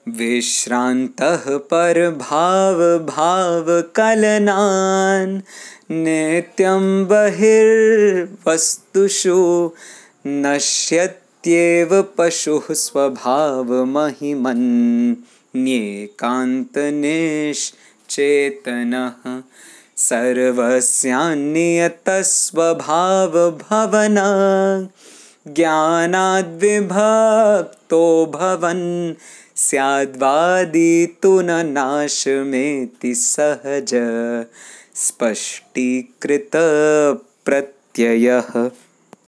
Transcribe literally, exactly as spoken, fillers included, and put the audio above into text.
विश्रान्तः परभावभावकलनान् नित्यं बहिर्वस्तुषु नश्यत्येव पशुः स्वभावमहिमन्येकान्तनिश्चेतनः सर्वस्यान्नियतस्वभावभवनः ज्ञानाद्विभक्तो भवन् स्याद्वादी तु न नाशमेति सहज स्पष्टीकृतप्रत्ययः।